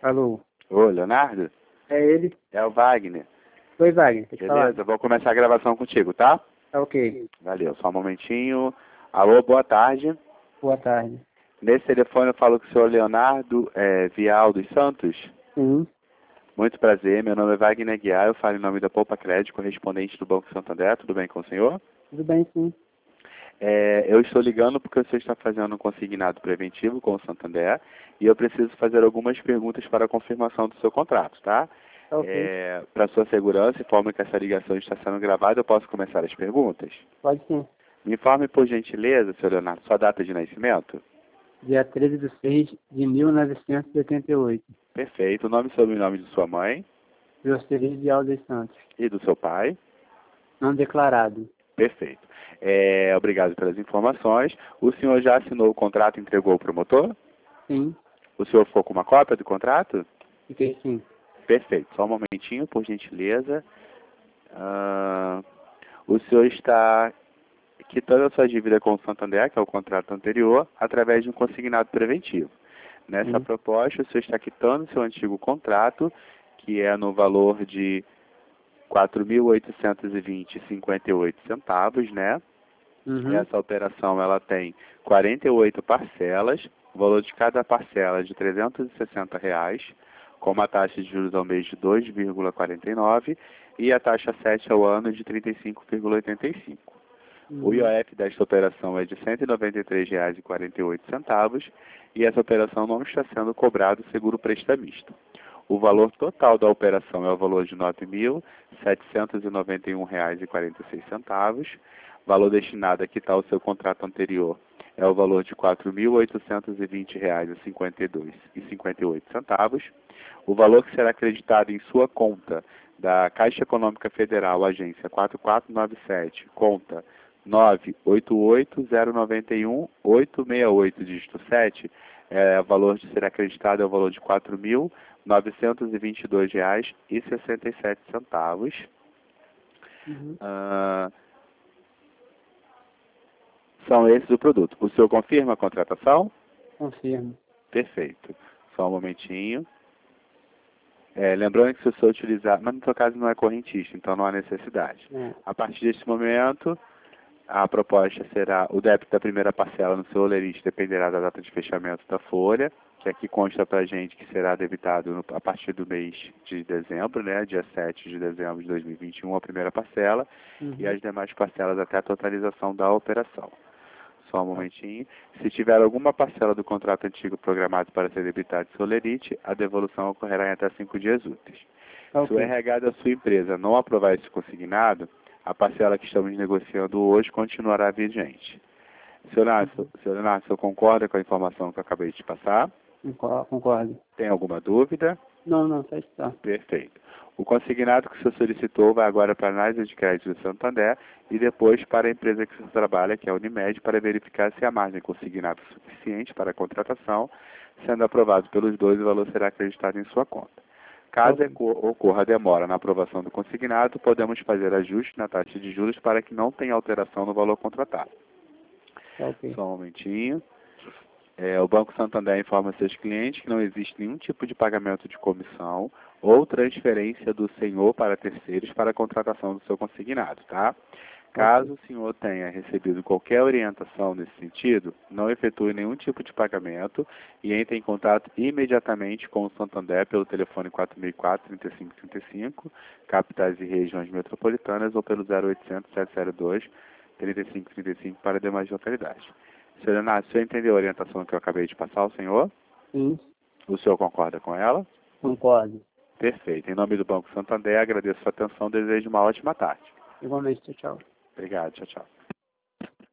Alô? Ô, Leonardo? É ele? É o Wagner. Oi, Wagner. Deixa eu falar. Beleza? Vou começar a gravação contigo, tá? Tá ok. Valeu, só um momentinho. Alô, boa tarde. Boa tarde. Nesse telefone eu falo com o senhor Leonardo Vial dos Santos. Sim. Muito prazer, meu nome é Wagner Guiar, eu falo em nome da Poupa Crédito, correspondente do Banco Santander. Tudo bem com o senhor? Tudo bem, sim. Eu estou ligando porque o senhor está fazendo um consignado preventivo com o Santander e eu preciso fazer algumas perguntas para a confirmação do seu contrato, tá? Tá ok. Para sua segurança, informe que essa ligação está sendo gravada, eu posso começar as perguntas? Pode sim. Me informe, por gentileza, senhor Leonardo, sua data de nascimento? Dia 13/6/1988. Perfeito. O nome e sobrenome de sua mãe Joseli de Alves Santos. e do seu pai? Não declarado. Perfeito. Obrigado pelas informações. O senhor já assinou o contrato e entregou ao promotor? Sim. O senhor ficou com uma cópia do contrato? Fiquei sim. Perfeito. Só um momentinho, por gentileza. O senhor está quitando a sua dívida com o Santander, que é o contrato anterior, através de um consignado preventivo. Nessa Sim. proposta, o senhor está quitando seu antigo contrato, que é no valor de R$ 4.820,58, né? Uhum. Essa operação ela tem 48 parcelas, o valor de cada parcela é de R$ 360, com uma taxa de juros ao mês de 2,49 e a taxa 7 ao ano de 35,85. O IOF desta operação é de R$ 193,48 e essa operação não está sendo cobrado seguro prestamista. O valor total da operação é o valor de R$ 9.791,46. Valor destinado a quitar o seu contrato anterior é o valor de R$ 4.820,52,58. O valor que será acreditado em sua conta da Caixa Econômica Federal, agência 4497, conta 988091868, dígito 7, o valor de ser acreditado é o valor de R$ 4.922,67. Uhum. São esses o produto. O senhor confirma a contratação? Confirmo. Perfeito. Só um momentinho. Lembrando que se o senhor utilizar, mas no seu caso não é correntista, então não há necessidade. É. A partir deste momento, a proposta será o débito da primeira parcela no seu olerite dependerá da data de fechamento da folha, que aqui consta para a gente que será debitado a partir do mês de dezembro, né, dia 7 de dezembro de 2021, a primeira parcela, e as demais parcelas até a totalização da operação. Só um momentinho. Se tiver alguma parcela do contrato antigo programado para ser debitada de solerite, a devolução ocorrerá em até 5 dias úteis. Tá Se o ok. RH da sua empresa não aprovar esse consignado, a parcela que estamos negociando hoje continuará vigente. Senhor Leonardo, o senhor concorda com a informação que eu acabei de passar? Concordo. Tem alguma dúvida? Não, só está. Perfeito. O consignado que o senhor solicitou vai agora para a análise de crédito do Santander e depois para a empresa que o senhor trabalha, que é a Unimed, para verificar se a margem consignada é suficiente para a contratação. Sendo aprovado pelos dois, o valor será acreditado em sua conta. Caso ocorra demora na aprovação do consignado, podemos fazer ajuste na taxa de juros para que não tenha alteração no valor contratado. Tá ok. Só um momentinho. O Banco Santander informa seus clientes que não existe nenhum tipo de pagamento de comissão ou transferência do senhor para terceiros para a contratação do seu consignado, tá? Caso o senhor tenha recebido qualquer orientação nesse sentido, não efetue nenhum tipo de pagamento e entre em contato imediatamente com o Santander pelo telefone 4004-3535, capitais e regiões metropolitanas, ou pelo 0800-702-3535 para demais localidades. Senhor Leonardo, o senhor entendeu a orientação que eu acabei de passar ao senhor? Sim. O senhor concorda com ela? Concordo. Perfeito. Em nome do Banco Santander, agradeço a sua atenção e desejo uma ótima tarde. Igualmente, tchau. Obrigado. Tchau, tchau.